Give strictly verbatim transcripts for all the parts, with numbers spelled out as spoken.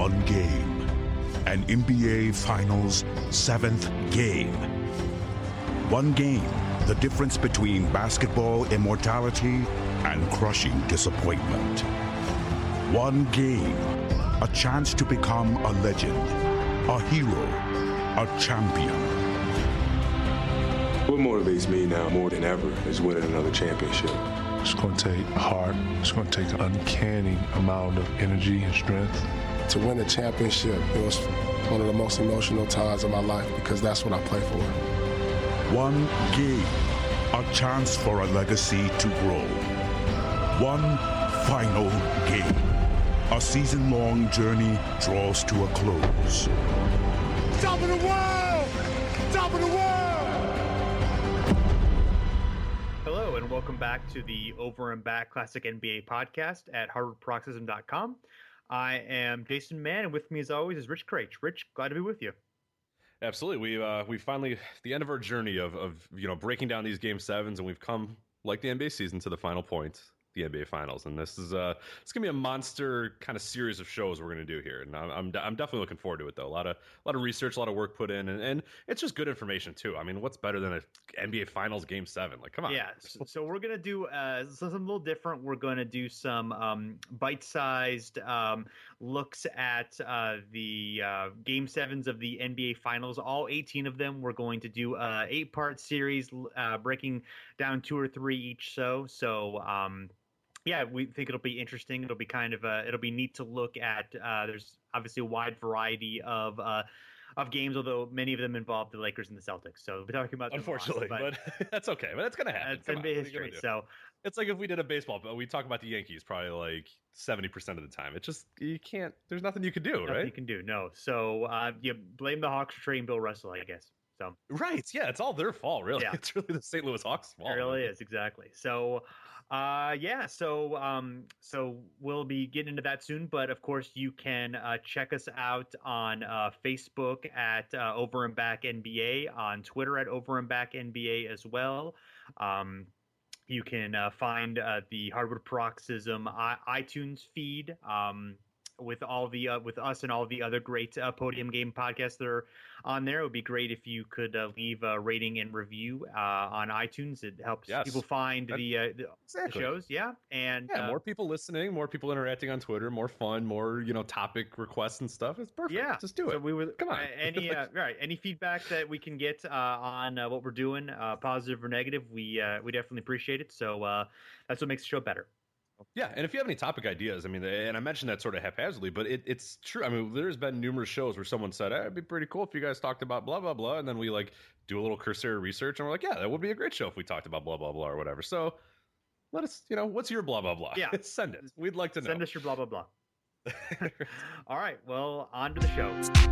one game. An N B A Finals seventh game. One game, the difference between basketball immortality and crushing disappointment. One game, a chance to become a legend, a hero, a champion. What motivates me now more than ever is winning another championship. It's going to take heart. It's going to take an uncanny amount of energy and strength. To win a championship, it was one of the most emotional times of my life because that's what I play for. One game, a chance for a legacy to grow. One final game. A season-long journey draws to a close. Top of the world! Top of the world! Hello, and welcome back to the Over and Back Classic N B A podcast at harvard paroxysm dot com. I am Jason Mann, and with me as always is Rich Craich. Rich, glad to be with you. Absolutely. We uh, we finally, the end of our journey of, of, you know, breaking down these game sevens, and we've come, like the N B A season, to the final point. The N B A Finals, and this is uh it's gonna be a monster kind of series of shows we're gonna do here, and I'm I'm, I'm definitely looking forward to it though. A lot of a lot of research, a lot of work put in, and, and it's just good information too. I mean, what's better than a N B A Finals Game Seven? Like, come on. Yeah. So, so we're gonna do uh something a little different. We're gonna do some um bite-sized um looks at uh the uh, Game Sevens of the N B A Finals, all eighteen of them. We're going to do a eight-part series, uh, breaking down two or three each. So so um. Yeah, we think it'll be interesting. It'll be kind of uh, it'll be neat to look at. Uh, there's obviously a wide variety of uh, of games, although many of them involve the Lakers and the Celtics. So we're talking about unfortunately, lost, but, but that's okay. But that's gonna happen. That's N B A history. So it's like if we did a baseball, but we talk about the Yankees probably like seventy percent of the time. It just you can't. There's nothing you can do, nothing right? You can do no. So uh, you blame the Hawks for trading Bill Russell, I guess. So right, yeah, it's all their fault, really. Yeah. It's really the Saint Louis Hawks' fault. It really is, exactly. So. Uh yeah, so um so we'll be getting into that soon, but of course you can uh, check us out on uh, Facebook at uh, Over and Back N B A, on Twitter at Over and Back N B A as well. Um, you can uh, find uh, the Hardwood Paroxysm I- iTunes feed um, with all the uh, with us and all the other great uh, Podium Game podcasts that are on there. It would be great if you could uh, leave a rating and review uh, on iTunes. It helps yes. people find that, the, uh, the, exactly. the shows. Yeah, and yeah, uh, more people listening, more people interacting on Twitter, more fun, more you know topic requests and stuff. It's perfect. Yeah, just do it. So we would come on. Any uh, right? Any feedback that we can get uh, on uh, what we're doing, uh, positive or negative, we uh, we definitely appreciate it. So uh, that's what makes the show better. Yeah, and if you have any topic ideas, I mean, and I mentioned that sort of haphazardly, but it, it's true. I mean, there's been numerous shows where someone said, hey, it'd be pretty cool if you guys talked about blah, blah, blah, and then we, like, do a little cursory research, and we're like, yeah, that would be a great show if we talked about blah, blah, blah, or whatever. So let us, you know, what's your blah, blah, blah? Yeah. Send it. We'd like to know. Send us your blah, blah, blah. All right, well, on to the show.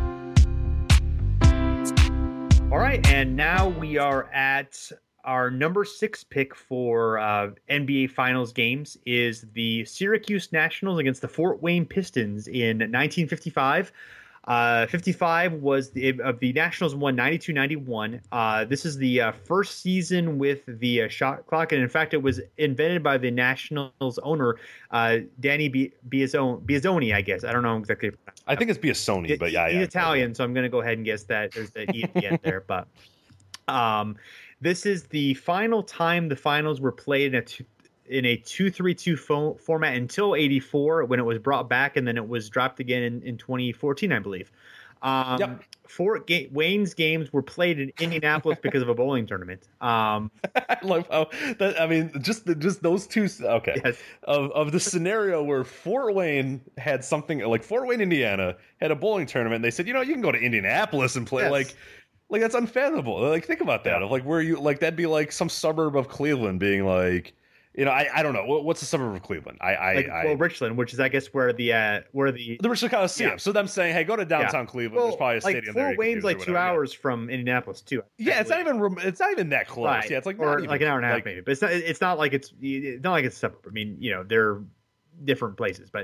All right, and now we are at... Our number six pick for uh, N B A Finals games is the Syracuse Nationals against the Fort Wayne Pistons in nineteen fifty-five. Uh, fifty-five was the of the Nationals won ninety-two ninety-one. Uh, this is the uh, first season with the uh, shot clock, and in fact, it was invented by the Nationals owner, uh, Danny B- Biasone, Biasone, I guess. I don't know exactly. I think it's Biasone, it, but yeah, he's yeah. Italian, so I'm going to go ahead and guess that there's the E at the end there, but. Um, This is the final time the finals were played in a two, in a two three two fo- format until eighty-four, when it was brought back, and then it was dropped again in, in twenty fourteen, I believe. Um, yep. Fort Ga- Wayne's games were played in Indianapolis because of a bowling tournament. Um, I love how that. I mean, just the, just those two. Okay, yes. of of the scenario where Fort Wayne had something like Fort Wayne, Indiana, had a bowling tournament. And they said, you know, you can go to Indianapolis and play yes. like. Like, that's unfathomable. Like, think about that. Yeah. Of like, where you, like, that'd be like some suburb of Cleveland being like, you know, I, I don't know. What's the suburb of Cleveland? I, I, like, I well, Richland, which is, I guess, where the, uh, where the, the Richland Coliseum. Yeah. So them saying, hey, go to downtown yeah. Cleveland. Well, There's probably a like, stadium Fort there. Fort Wayne's like two hours yeah. from Indianapolis, too. Yeah, it's not even, it's not even that close. Right. Yeah, it's like, or even, like an hour and a half like, maybe. But it's not, it's not like it's, it's not like it's a suburb. I mean, you know, they're different places, but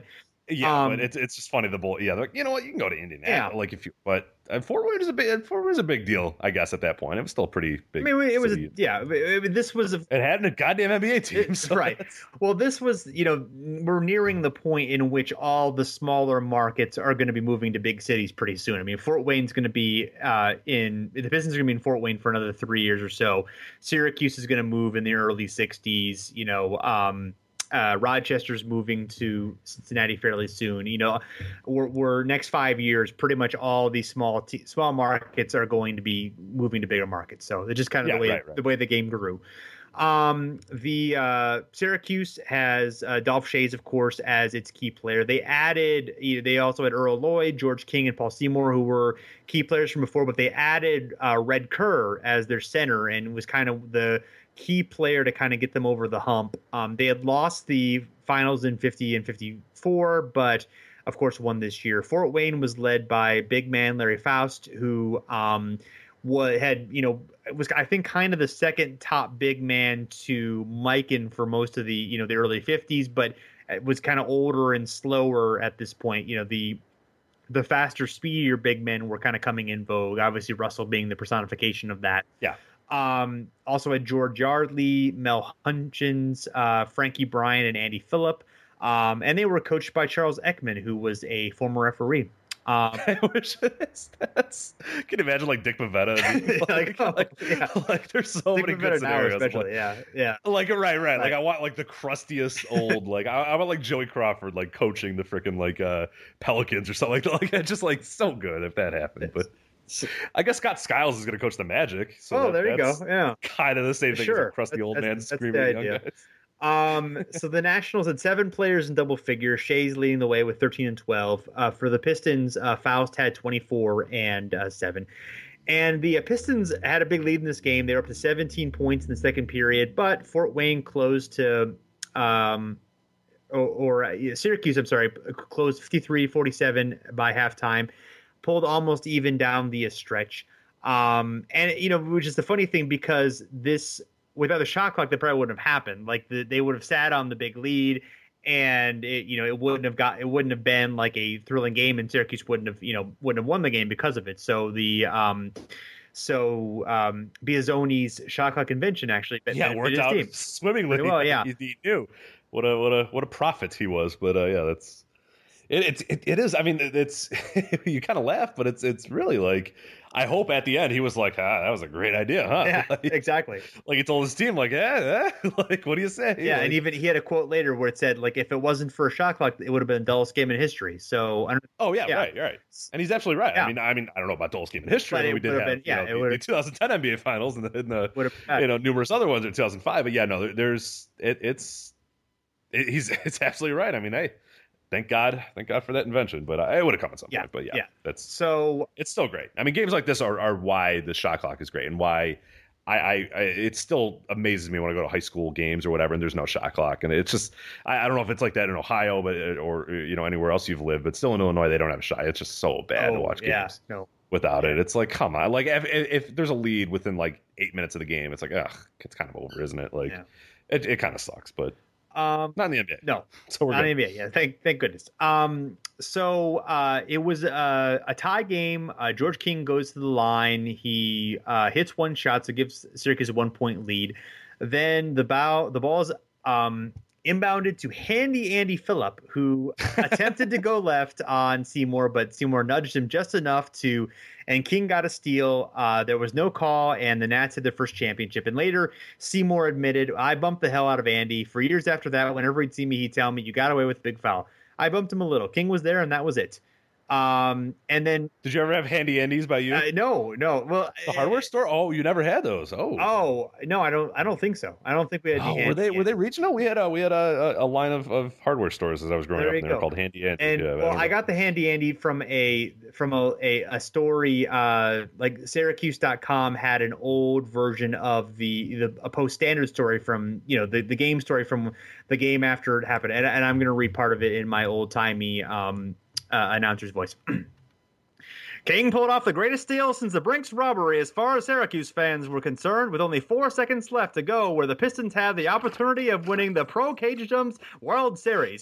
Yeah, Um, but it's it's just funny. The bull. Yeah, they're like, you know what? You can go to Indianapolis. Yeah. Like if you, but uh, Fort Wayne is a big. Fort Wayne was a big deal, I guess. At that point, it was still a pretty big. I mean, it was, city. a, yeah, it, it- this was a, It had a goddamn N B A team, It- so right. that's- Well, this was, you know, we're nearing the point in which all the smaller markets are going to be moving to big cities pretty soon. I mean, Fort Wayne's going to be uh, in the Pistons are going to be in Fort Wayne for another three years or so. Syracuse is going to move in the early sixties. You know, um, uh, Rochester's moving to Cincinnati fairly soon. You know, we're, we're next five years, pretty much all these small t- small markets are going to be moving to bigger markets. So it's just kind of Yeah, the way right, right. the way the game grew. Um, the uh, Syracuse has uh, Dolph Schayes, of course, as its key player. They added, you know, they also had Earl Lloyd, George King, and Paul Seymour, who were key players from before, but they added uh, Red Kerr as their center and was kind of the key player to kind of get them over the hump. Um, they had lost the finals in fifty and fifty-four, but of course won this year. Fort Wayne was led by big man Larry Faust, who um, was, had, you know, was I think kind of the second top big man to Mikan for most of the, you know, the early fifties, but it was kind of older and slower at this point. You know, the the faster, speedier big men were kind of coming in vogue. Obviously, Russell being the personification of that. Yeah. Um, also had George Yardley, Mel Hutchins, uh, Frankie Bryan, and Andy Phillip. Um, and they were coached by Charles Ekman, who was a former referee. Um, I wish that's, that's. Can you imagine like Dick Pavetta? like, Like, oh, like, yeah. like, there's so Dick many Pavetta good now, scenarios. especially, Like, yeah, yeah. like right, right. Right. Like I want like the crustiest old. Like I, I want like Joey Crawford like coaching the freaking like uh Pelicans or something like that. Like it's just like so good if that happened. But I guess Scott Skiles is going to coach the Magic. So Oh, that- there you go. that's Yeah. Kind of the same thing as Sure. a crusty That's- old that's- man that's screaming the at young idea. guys. Um, so the Nationals had seven players in double figures. Shay's leading the way with thirteen and twelve. Uh, for the Pistons, uh, Faust had twenty-four and uh, seven. And the uh, Pistons had a big lead in this game. They were up to seventeen points in the second period, but Fort Wayne closed to, um, or, or uh, Syracuse, I'm sorry, closed fifty-three forty-seven by halftime, pulled almost even down the stretch. Um, and, you know, which is the funny thing because this, without the shot clock, that probably wouldn't have happened. Like the, they would have sat on the big lead, and it, you know, it wouldn't have got, it wouldn't have been like a thrilling game, and Syracuse wouldn't have, you know, wouldn't have won the game because of it. So the, um, so um, Biazzoni's shot clock convention actually, Yeah, it worked his out team. swimmingly. Pretty well, yeah. he, he knew what a what a what a prophet he was. But uh, yeah, that's it. It's it, it is. I mean, it's you kind of laugh, but it's it's really like. I hope at the end he was like, ah, that was a great idea, huh? Yeah, like, exactly. like he told his team, like, yeah, eh? like, what do you say? Yeah, like, and even he had a quote later where it said, like, if it wasn't for a shot clock, it would have been the dullest game in history. So, I don't, oh yeah, yeah. right, right. And he's absolutely right. Yeah. I mean, I mean, I don't know about dullest game in history. But But it we did would've have, been- yeah, you it know, the, would've- the twenty ten N B A Finals and the, in the would have, you know numerous other ones in two thousand five. But yeah, no, there, there's it, it's it, he's it's absolutely right. I mean, hey, thank God, thank God for that invention. But uh, it would have come at some Yeah, point. But yeah, yeah. that's so it's still great. I mean, games like this are, are why the shot clock is great and why I, I, I it still amazes me when I go to high school games or whatever and there's no shot clock. And it's just I, I don't know if it's like that in Ohio, but or you know anywhere else you've lived, but still in Illinois they don't have a shot. It's just so bad oh, to watch yeah, games no. without it. It's like come on, like if, if there's a lead within like eight minutes of the game, it's like ugh, it's kind of over, isn't it? Like Yeah. it, it kind of sucks, but Um, not in the N B A. no, So we're not good. N B A. Yeah, thank thank goodness. Um, so uh, it was uh, a tie game. Uh, George King goes to the line. He uh, hits one shot, so gives Syracuse a one point lead. Then the bow the ball is um, inbounded to handy Andy Phillip, who attempted to go left on Seymour, but Seymour nudged him just enough to, and King got a steal. Uh, there was no call, and the Nats had their first championship. And later, Seymour admitted, I bumped the hell out of Andy. For years after that, whenever he'd see me, he'd tell me, you got away with a big foul. I bumped him a little. King was there, and that was it. Um, and then Did you ever have handy Andes by you? uh, no, no. Well, the hardware store? Oh, you never had those. Oh, Oh no, I don't. I don't think so. I don't think we had. Oh, any were they handy were they Andy. regional? We had a we had a, a line of, of hardware stores as I was growing There up. you And they were go. called Handy Andy. And yeah, well, don't I know. got the handy Andy from a from a a, a story uh, like Syracuse dot com had an old version of the the a post standard story from you know the, the game story from the game after it happened, and, and I'm going to read part of it in my old timey um, uh, announcer's voice. King pulled off the greatest steal since the Brinks robbery as far as Syracuse fans were concerned, with only four seconds left to go, where the Pistons had the opportunity of winning the Pro Cagedoms World Series.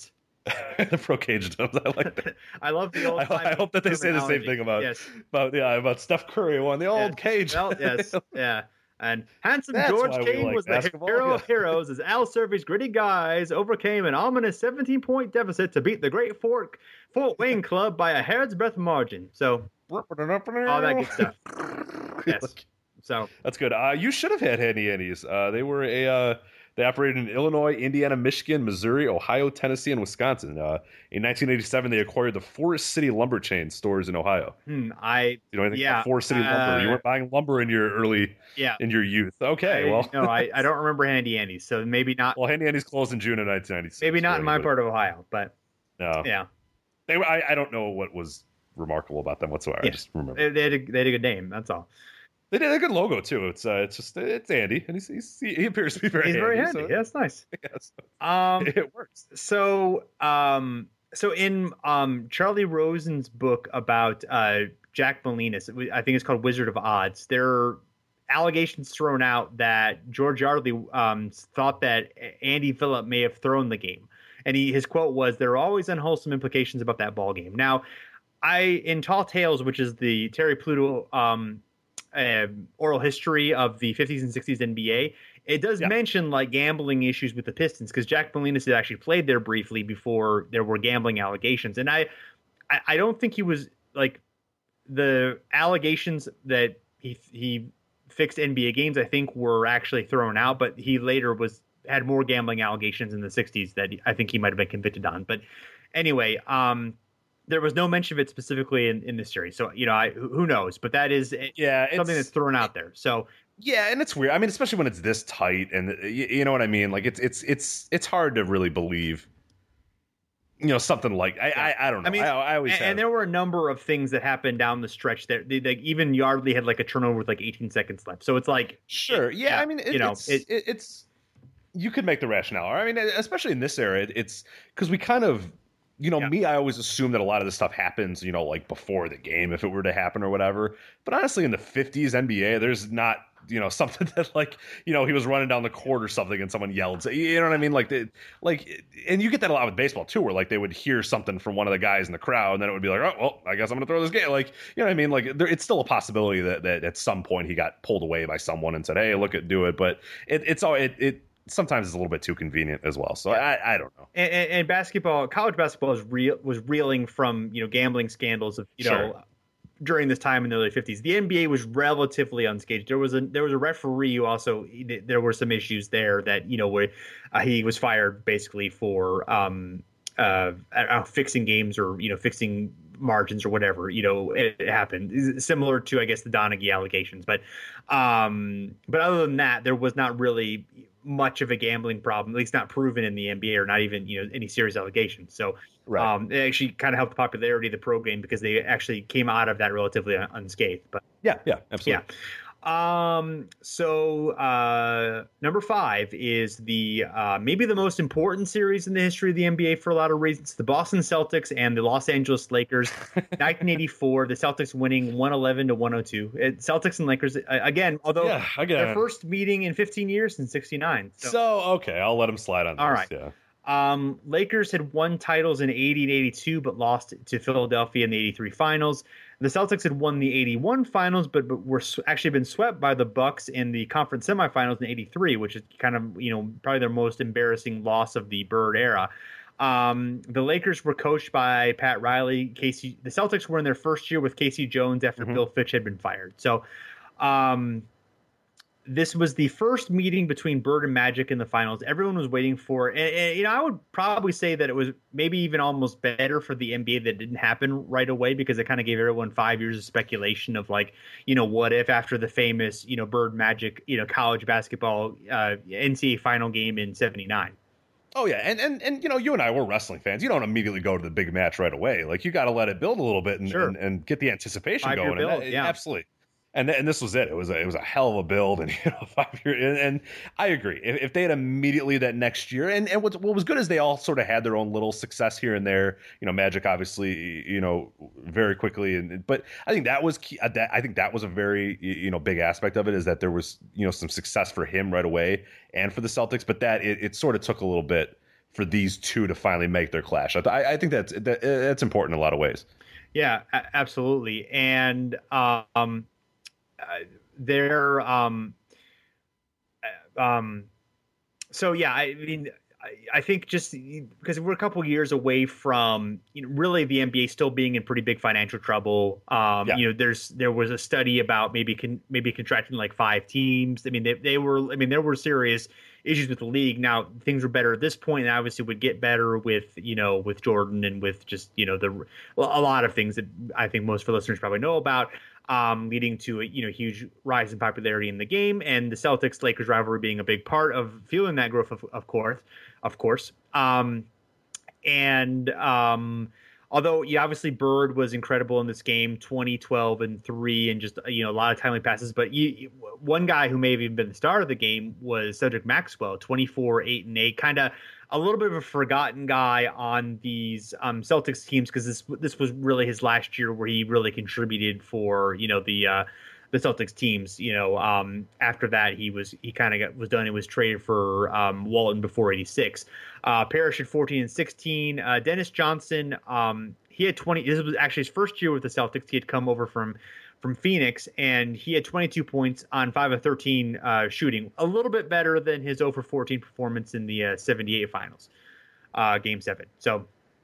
the pro cagedoms. I like that. I love the old. I, I hope that they say the same thing about yes. about yeah about Steph Curry won the old yes. cage. Well, yes, yeah. And handsome That's George why we King like was the basketball. hero of Yeah. heroes as Al Survey's gritty guys overcame an ominous seventeen-point deficit to beat the Great Fort Fort Wayne Club by a hair's breadth margin. So all that good stuff. Yes. So that's good. Uh, you should have had Handy Andy's. Uh, they were a uh, they operated in Illinois, Indiana, Michigan, Missouri, Ohio, Tennessee, and Wisconsin. Uh, in nineteen eighty-seven, they acquired the Forest City Lumber Chain stores in Ohio. hmm, I You know anything yeah, about Forest City uh, Lumber? You weren't buying lumber in your early yeah. in your youth. Okay, I, well, no, I, I don't remember Handy Andy's, so maybe not. well, Handy Andy's closed in June of nineteen ninety-six. maybe not for in my anybody. part of Ohio, but No, yeah, they were. I, I don't know what was remarkable about them whatsoever. Yeah. I just remember they, they had a, they had a good name. That's all. they did a good logo too. It's uh, it's just it's Andy, and he's, he's he appears to be very He's handy, very handy. so- Yeah, that's nice. yeah, so Um, it works. so um, so in um Charlie Rosen's book about uh Jack Molinas, I think it's called Wizard of Odds. There are allegations thrown out that George Yardley um thought that Andy Phillip may have thrown the game, and he his quote was, "There are always unwholesome implications about that ball game." Now, I in Tall Tales, which is the Terry Pluto um uh, oral history of the fifties and sixties N B A, it does Yeah. mention like gambling issues with the Pistons, because Jack Molinas had actually played there briefly before there were gambling allegations. And I, I, I don't think he was like the allegations that he he fixed N B A games, I think, were actually thrown out, but he later was had more gambling allegations in the sixties that I think he might have been convicted on. But anyway, um, there was no mention of it specifically in, in this series. So, you know, I, who knows? But that is Yeah, something it's- that's thrown out there. So, Yeah, and it's weird. I mean, especially when it's this tight, and you, you know what I mean. Like it's it's it's it's hard to really believe, you know, something like I I, I don't know. I mean, I, I always and, have, and there were a number of things that happened down the stretch there. They, they, even Yardley had like a turnover with like eighteen seconds left. So it's like, sure, yeah. yeah, I mean, it, you know, it's it- it, it's you could make the rationale. I mean, especially in this era, it, it's because we kind of. You know, Yeah. me, I always assume that a lot of this stuff happens, you know, like before the game, if it were to happen or whatever. But honestly, in the fifties N B A, there's not, you know, something that like, you know, he was running down the court or something and someone yelled. You know what I mean? Like, they, like, and you get that a lot with baseball too, where like they would hear something from one of the guys in the crowd, and then it would be like, oh, well, I guess I'm going to throw this game. Like, you know what I mean? Like, there, it's still a possibility that, that at some point he got pulled away by someone and said, hey, look at do it. But it, it's all it. it sometimes it's a little bit too convenient as well. So I, I don't know. and, and, and basketball, college basketball is real was reeling from, you know, gambling scandals of, you Sure. know, during this time in the early fifties. The N B A was relatively unscathed. There was a there was a referee who also there were some issues there that, you know, where uh, he was fired basically for um uh, uh fixing games or, you know, fixing margins or whatever. You know, it, it happened similar to, I guess, the Donaghy allegations. But um but other than that, there was not really much of a gambling problem, at least not proven in the N B A, or not even, you know, any serious allegations. So Right. um, it actually kind of helped the popularity of the pro game because they actually came out of that relatively un- unscathed. But Yeah, yeah, absolutely. yeah. Um, so uh, number five is the uh, maybe the most important series in the history of the N B A for a lot of reasons. The Boston Celtics and the Los Angeles Lakers, nineteen eighty-four. The Celtics winning one eleven to one oh two. It, Celtics and Lakers uh, again, although Yeah, again. their first meeting in fifteen years in sixty-nine. So, okay, I'll let him slide on this. All right. Yeah. Um, Lakers had won titles in eighty and eighty-two, but lost to Philadelphia in the eighty-three finals. The Celtics had won the eighty-one finals, but, but were sw- actually been swept by the Bucks in the conference semifinals in eighty-three, which is kind of, you know, probably their most embarrassing loss of the Bird era. Um, the Lakers were coached by Pat Riley. Casey, the Celtics were in their first year with Casey Jones after Mhm. Bill Fitch had been fired. So, um, this was the first meeting between Bird and Magic in the finals. Everyone was waiting for, and, and you know, I would probably say that it was maybe even almost better for the N B A that it didn't happen right away, because it kind of gave everyone five years of speculation of like, you know, what if after the famous, you know, Bird Magic, you know, college basketball uh, N C A A final game in seventy-nine. Oh yeah, and, and and you know, you and I, we're wrestling fans. You don't immediately go to the big match right away. Like, you got to let it build a little bit and Sure. and, and get the anticipation Five-year going. And build, that- yeah. absolutely. And th- and this was it. It was a, it was a hell of a build, and you know, five year. And, and I agree. If, if they had immediately that next year, and and what what was good is they all sort of had their own little success here and there. You know, Magic obviously, you know, very quickly, and but I think that was key. That I think that was a very, you know, big aspect of it, is that there was, you know, some success for him right away and for the Celtics, but that it, it sort of took a little bit for these two to finally make their clash. I, I think that's that, that's important in a lot of ways. Yeah, a- absolutely. And um, uh, they're um, um, so yeah. I mean, I, I think just because we're a couple years away from you know, really the N B A still being in pretty big financial trouble. Um, yeah. You know, there's there was a study about maybe con, maybe contracting like five teams. I mean, they they were. I mean, there were serious issues with the league. Now things are better at this point, and obviously would get better with you know with Jordan and with just you know the well, a lot of things that I think most of our listeners probably know about, um, leading to a you know huge rise in popularity in the game, and the Celtics Lakers rivalry being a big part of fueling that growth, of, of course, of course. Um, and um, although yeah, obviously Bird was incredible in this game, twenty, twelve, and three, and just you know a lot of timely passes. But you, one guy who may have even been the star of the game was Cedric Maxwell, twenty-four, eight, and eight, kind of a little bit of a forgotten guy on these um, Celtics teams because this this was really his last year where he really contributed for you know the uh, the Celtics teams. You know, um, after that he was he kind of was done. He was traded for um, Walton before eighty-six. Uh, Parrish at fourteen and sixteen. Uh, Dennis Johnson, um, he had twenty. This was actually his first year with the Celtics. He had come over from from Phoenix, and he had twenty-two points on five of thirteen uh, shooting. A little bit better than his zero for fourteen performance in the uh, seventy-eight finals, uh, game seven. So,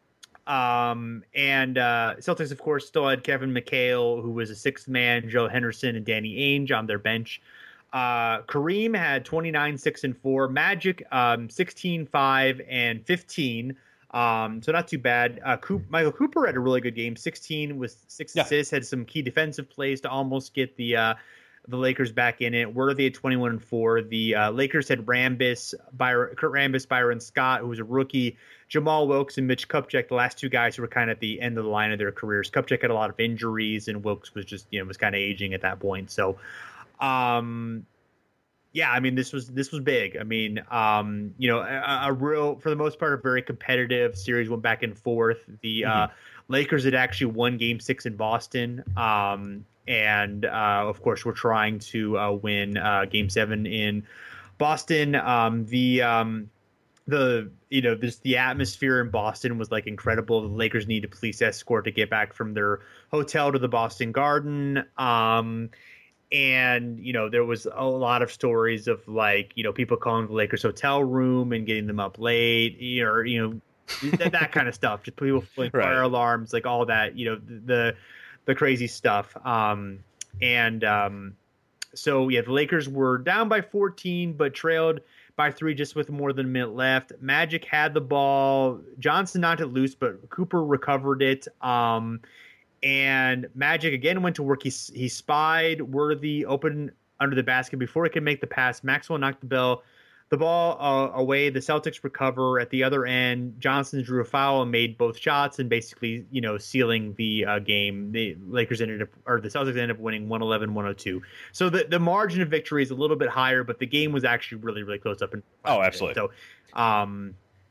um, and uh, Celtics, of course, still had Kevin McHale, who was a sixth man, Joe Henderson and Danny Ainge on their bench. Uh, Kareem had twenty-nine, six, and four. Magic, um, sixteen, five, and fifteen. Um, so not too bad. Uh, Coop, Michael Cooper had a really good game. sixteen with six yeah. assists, had some key defensive plays to almost get the uh, the Lakers back in it. Worthy at twenty-one and four. The uh, Lakers had Rambis, Byron, Kurt Rambis, Byron Scott, who was a rookie, Jamal Wilkes, and Mitch Kupchak, the last two guys who were kind of at the end of the line of their careers. Kupchak had a lot of injuries, and Wilkes was just you know was kind of aging at that point. So. Um, yeah, I mean, this was, this was big. I mean, um, you know, a, a real, for the most part, a very competitive series, went back and forth. The, mm-hmm. uh, Lakers had actually won game six in Boston. Um, and, uh, of course we're trying to, uh, win, uh, game seven in Boston. Um, the, um, the, you know, this, the atmosphere in Boston was like incredible. The Lakers needed a police escort to get back from their hotel to the Boston Garden. Um, And, you know, there was a lot of stories of like, you know, people calling the Lakers hotel room and getting them up late, or, you know, that, that kind of stuff. Just people pulling right. fire alarms, like all that, you know, the, the crazy stuff. Um, and um, so, yeah, the Lakers were down by fourteen, but trailed by three just with more than a minute left. Magic had the ball. Johnson knocked it loose, but Cooper recovered it. Um, And Magic again went to work. He he spied Worthy open under the basket before he could make the pass. Maxwell knocked the ball, the ball uh, away. The Celtics recover at the other end. Johnson drew a foul and made both shots, and basically, you know, sealing the uh, game. The Lakers ended up, or the Celtics ended up winning one eleven one oh two. So the the margin of victory is a little bit higher, but the game was actually really really close up. In oh, absolutely. So, um,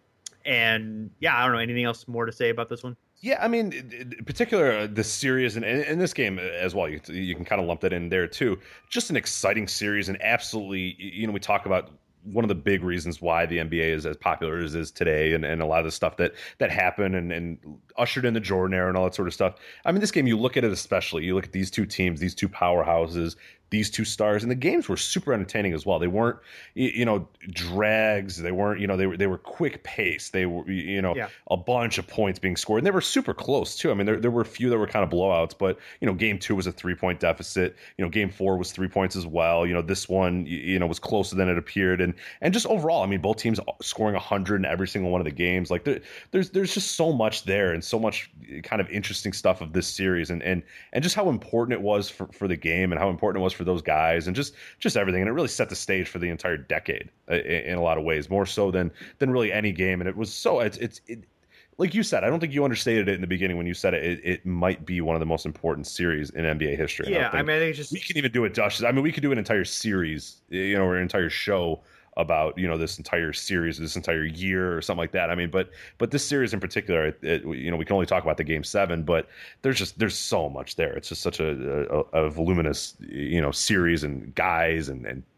and yeah, I don't know anything else more to say about this one. Yeah, I mean, in particular, uh, the series and in this game as well, you, you can kind of lump that in there too. Just an exciting series, and absolutely, you know, we talk about one of the big reasons why the N B A is as popular as it is today, and, and a lot of the stuff that that happened and, and ushered in the Jordan era and all that sort of stuff. I mean, this game, you look at it especially, you look at these two teams, these two powerhouses, these two stars, and the games were super entertaining as well. They weren't, you know, drags. They weren't, you know, they were they were quick pace. They were, you know, yeah. a bunch of points being scored, and they were super close too. I mean, there there were a few that were kind of blowouts, but you know, game two was a three point deficit. You know, game four was three points as well. You know, this one, you know, was closer than it appeared, and and just overall, I mean, both teams scoring a hundred in every single one of the games. Like there, there's there's just so much there, and so much kind of interesting stuff of this series, and and and just how important it was for for the game, and how important it was for those guys, and just just everything. And it really set the stage for the entire decade in, in a lot of ways, more so than than really any game. And it was so it's it's it, like you said, I don't think you understated it in the beginning when you said it. It, it might be one of the most important series in N B A history. Yeah, I, I mean, I think it's just we can even do it, Josh. I mean, we could do an entire series, you know, or an entire show about, you know, this entire series, this entire year or something like that. I mean, but but this series in particular, it, it, you know, we can only talk about the game seven, but there's just there's so much there. It's just such a, a, a voluminous, you know, series and guys and and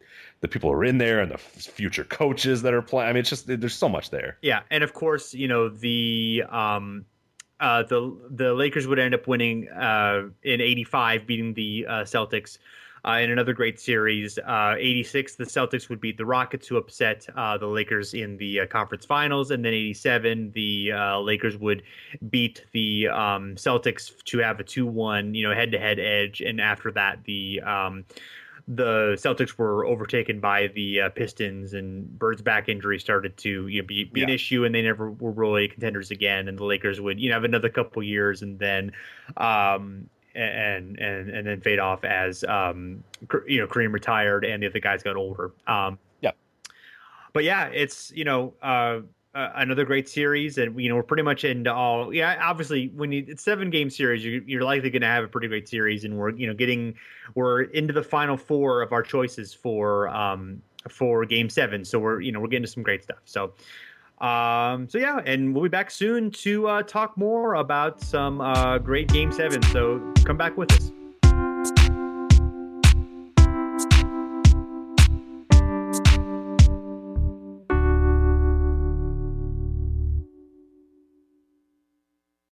the people who are in there and the future coaches that are playing. I mean, it's just there's so much there. Yeah, and of course, you know the um, uh, the the Lakers would end up winning uh, in eighty-five, beating the uh, Celtics. Uh, in another great series, uh, eighty-six, the Celtics would beat the Rockets, who upset uh, the Lakers in the uh, conference finals. And then eighty-seven, the uh, Lakers would beat the um, Celtics to have a two one, you know, head-to-head edge. And after that, the um, the Celtics were overtaken by the uh, Pistons, and Bird's back injury started to you know, be, be yeah. an issue, and they never were really contenders again. And the Lakers would, you know, have another couple years, and then. Um, And, and and then fade off as um, you know Kareem retired and the other guys got older. Um, yeah, but yeah, it's you know uh, uh, another great series, and you know we're pretty much into all. Yeah, obviously when you, it's seven game series, you, you're likely going to have a pretty great series, and we're you know getting we're into the final four of our choices for um, for game seven. So we're you know we're getting to some great stuff. So. Um, so yeah, and we'll be back soon to uh, talk more about some uh, great game seven. So come back with us.